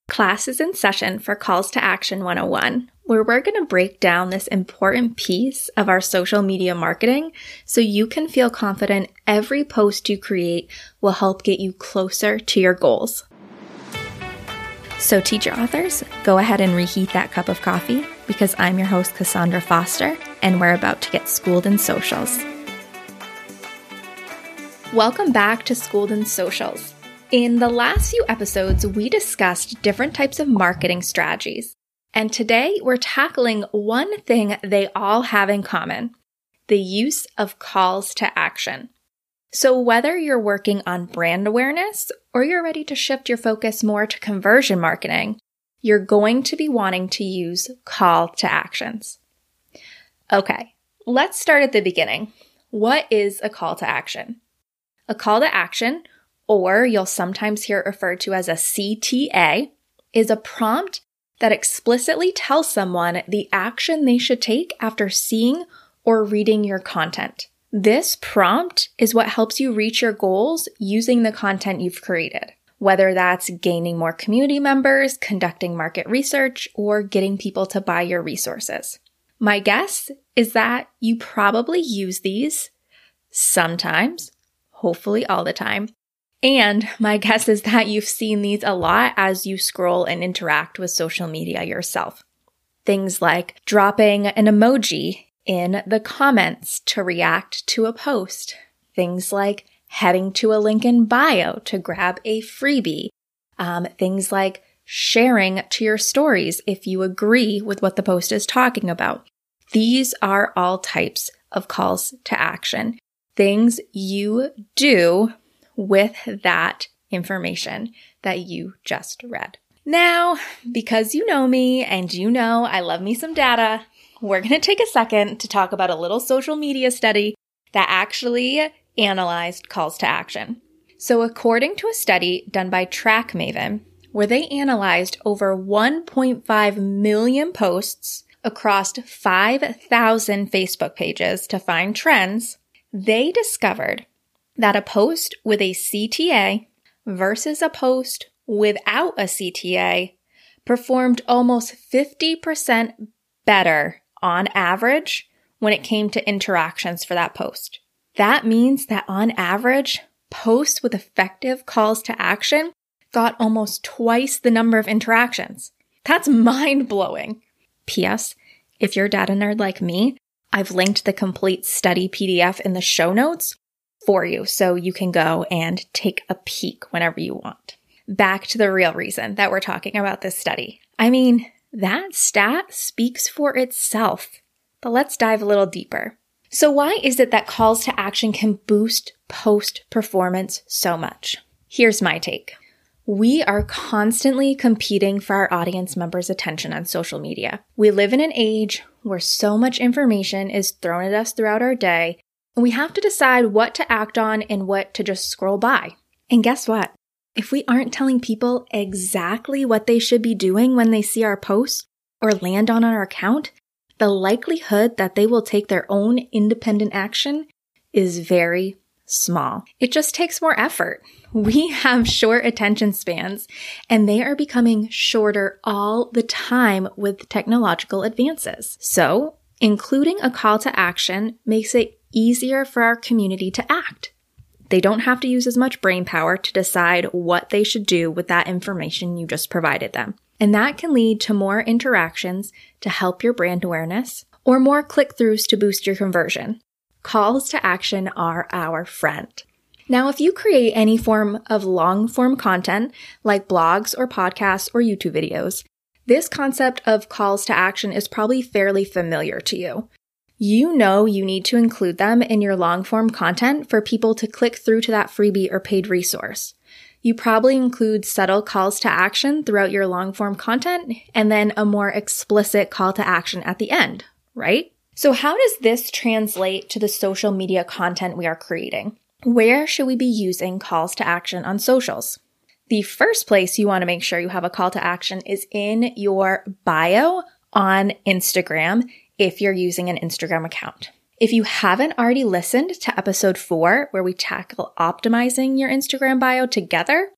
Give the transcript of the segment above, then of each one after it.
Class is in session for Calls to Action 101, where we're going to break down this important piece of our social media marketing so you can feel confident every post you create will help get you closer to your goals. So teacher authors, go ahead and reheat that cup of coffee because I'm your host, Cassandra Foster, and we're about to get schooled in socials. Welcome back to Schooled in Socials. In the last few episodes, we discussed different types of marketing strategies. And today we're tackling one thing they all have in common, the use of calls to action. So whether you're working on brand awareness or you're ready to shift your focus more to conversion marketing, you're going to be wanting to use call to actions. Okay, let's start at the beginning. What is a call to action? A call to action, or you'll sometimes hear it referred to as a CTA, is a prompt that explicitly tells someone the action they should take after seeing or reading your content. This prompt is what helps you reach your goals using the content you've created, whether that's gaining more community members, conducting market research, or getting people to buy your resources. My guess is that you probably use these sometimes, hopefully all the time. And my guess is that you've seen these a lot as you scroll and interact with social media yourself. Things like dropping an emoji in the comments to react to a post. Things like heading to a link in bio to grab a freebie. Things like sharing to your stories if you agree with what the post is talking about. These are all types of calls to action. Things you do with that information that you just read. Now, because you know me and you know I love me some data, we're going to take a second to talk about a little social media study that actually analyzed calls to action. So according to a study done by TrackMaven, where they analyzed over 1.5 million posts across 5,000 Facebook pages to find trends, they discovered that a post with a CTA versus a post without a CTA performed almost 50% better on average when it came to interactions for that post. That means that on average, posts with effective calls to action got almost twice the number of interactions. That's mind-blowing. P.S. If you're a data nerd like me, I've linked the complete study PDF in the show notes for you so you can go and take a peek whenever you want. Back to the real reason that we're talking about this study. I mean, that stat speaks for itself, but let's dive a little deeper. So why is it that calls to action can boost post performance so much? Here's my take. We are constantly competing for our audience members' attention on social media. We live in an age where so much information is thrown at us throughout our day, and we have to decide what to act on and what to just scroll by. And guess what? If we aren't telling people exactly what they should be doing when they see our posts or land on our account, the likelihood that they will take their own independent action is very small. It just takes more effort. We have short attention spans, and they are becoming shorter all the time with technological advances. So, including a call to action makes it easier for our community to act. They don't have to use as much brain power to decide what they should do with that information you just provided them. And that can lead to more interactions to help your brand awareness or more click-throughs to boost your conversion. Calls to action are our friend. Now, if you create any form of long-form content like blogs or podcasts or YouTube videos, this concept of calls to action is probably fairly familiar to you. You know you need to include them in your long-form content for people to click through to that freebie or paid resource. You probably include subtle calls to action throughout your long-form content and then a more explicit call to action at the end, right? So how does this translate to the social media content we are creating? Where should we be using calls to action on socials? The first place you want to make sure you have a call to action is in your bio on Instagram if you're using an Instagram account. If you haven't already listened to episode 4, where we tackle optimizing your Instagram bio together,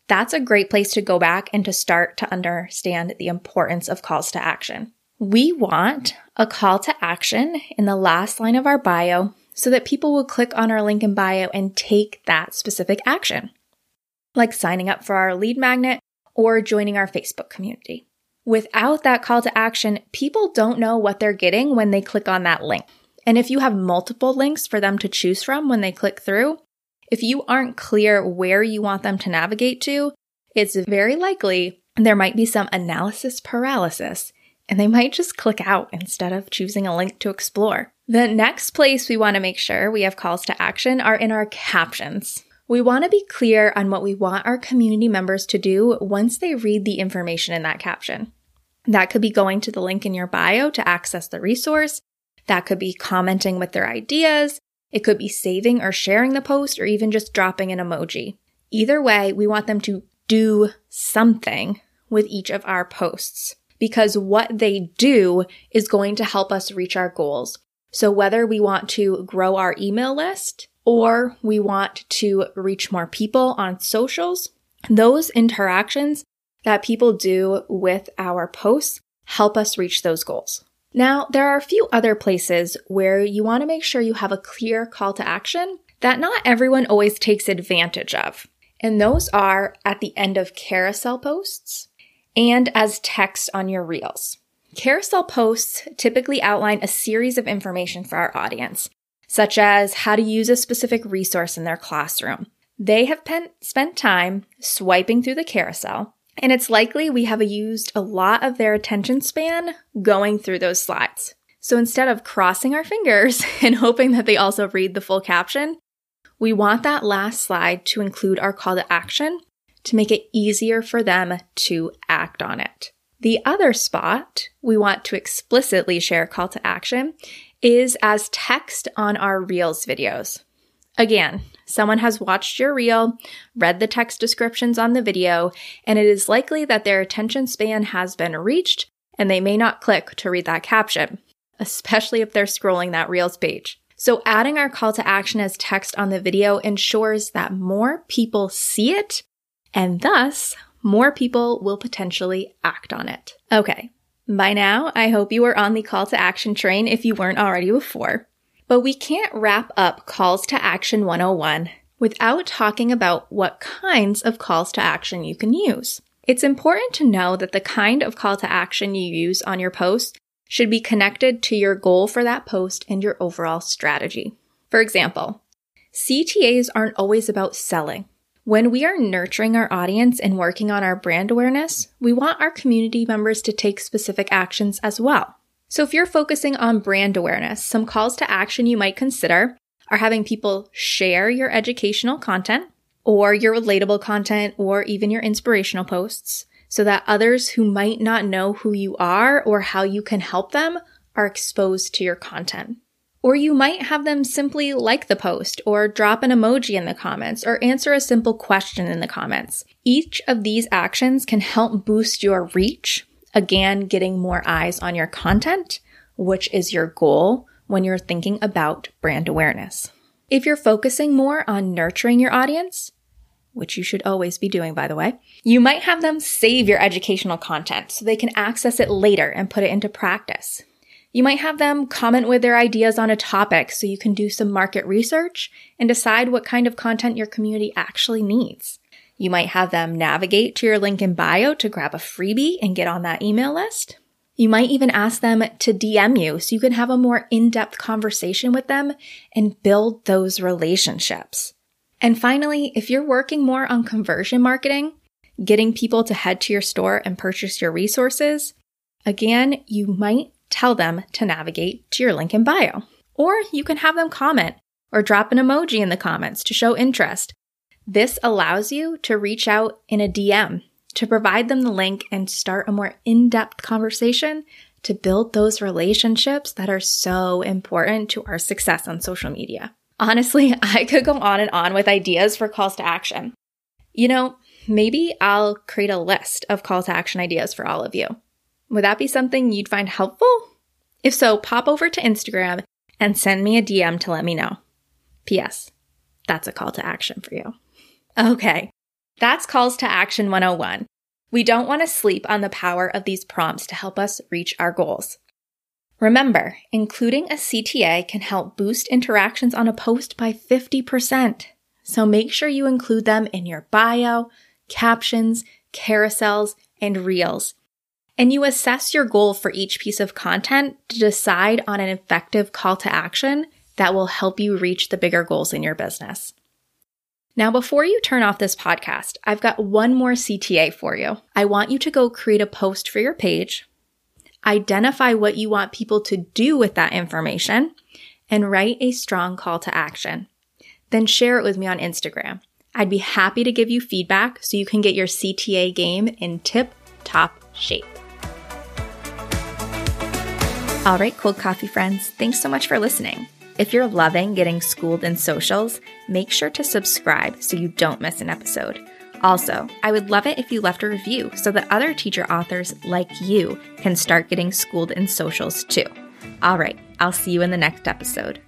that's a great place to go back and to start to understand the importance of calls to action. We want a call to action in the last line of our bio so that people will click on our link in bio and take that specific action, like signing up for our lead magnet or joining our Facebook community. Without that call to action, people don't know what they're getting when they click on that link. And if you have multiple links for them to choose from when they click through, if you aren't clear where you want them to navigate to, it's very likely there might be some analysis paralysis, and they might just click out instead of choosing a link to explore. The next place we want to make sure we have calls to action are in our captions. We want to be clear on what we want our community members to do once they read the information in that caption. That could be going to the link in your bio to access the resource. That could be commenting with their ideas. It could be saving or sharing the post or even just dropping an emoji. Either way, we want them to do something with each of our posts because what they do is going to help us reach our goals. So whether we want to grow our email list or we want to reach more people on socials, those interactions that people do with our posts help us reach those goals. Now, there are a few other places where you want to make sure you have a clear call to action that not everyone always takes advantage of. And those are at the end of carousel posts and as text on your reels. Carousel posts typically outline a series of information for our audience, such as how to use a specific resource in their classroom. They have spent time swiping through the carousel, and it's likely we have used a lot of their attention span going through those slides. So instead of crossing our fingers and hoping that they also read the full caption, we want that last slide to include our call to action to make it easier for them to act on it. The other spot we want to explicitly share call to action is as text on our Reels videos. Again, someone has watched your reel, read the text descriptions on the video, and it is likely that their attention span has been reached and they may not click to read that caption, especially if they're scrolling that Reels page. So adding our call to action as text on the video ensures that more people see it and thus more people will potentially act on it. Okay, by now I hope you are on the call to action train if you weren't already before. But we can't wrap up Calls to Action 101 without talking about what kinds of calls to action you can use. It's important to know that the kind of call to action you use on your post should be connected to your goal for that post and your overall strategy. For example, CTAs aren't always about selling. When we are nurturing our audience and working on our brand awareness, we want our community members to take specific actions as well. So if you're focusing on brand awareness, some calls to action you might consider are having people share your educational content or your relatable content or even your inspirational posts so that others who might not know who you are or how you can help them are exposed to your content. Or you might have them simply like the post or drop an emoji in the comments or answer a simple question in the comments. Each of these actions can help boost your reach. Again, getting more eyes on your content, which is your goal when you're thinking about brand awareness. If you're focusing more on nurturing your audience, which you should always be doing, by the way, you might have them save your educational content so they can access it later and put it into practice. You might have them comment with their ideas on a topic so you can do some market research and decide what kind of content your community actually needs. You might have them navigate to your link in bio to grab a freebie and get on that email list. You might even ask them to DM you so you can have a more in-depth conversation with them and build those relationships. And finally, if you're working more on conversion marketing, getting people to head to your store and purchase your resources, again, you might tell them to navigate to your link in bio. Or you can have them comment or drop an emoji in the comments to show interest. This allows you to reach out in a DM to provide them the link and start a more in-depth conversation to build those relationships that are so important to our success on social media. Honestly, I could go on and on with ideas for calls to action. Maybe I'll create a list of call to action ideas for all of you. Would that be something you'd find helpful? If so, pop over to Instagram and send me a DM to let me know. P.S. That's a call to action for you. Okay, That's Calls to Action 101. We don't want to sleep on the power of these prompts to help us reach our goals. Remember, including a CTA can help boost interactions on a post by 50%. So make sure you include them in your bio, captions, carousels, and reels. And you assess your goal for each piece of content to decide on an effective call to action that will help you reach the bigger goals in your business. Now, before you turn off this podcast, I've got one more CTA for you. I want you to go create a post for your page, identify what you want people to do with that information, and write a strong call to action. Then share it with me on Instagram. I'd be happy to give you feedback so you can get your CTA game in tip-top shape. All right, cold coffee friends, thanks so much for listening. If you're loving getting schooled in socials, make sure to subscribe so you don't miss an episode. Also, I would love it if you left a review so that other teacher authors like you can start getting schooled in socials too. All right, I'll see you in the next episode.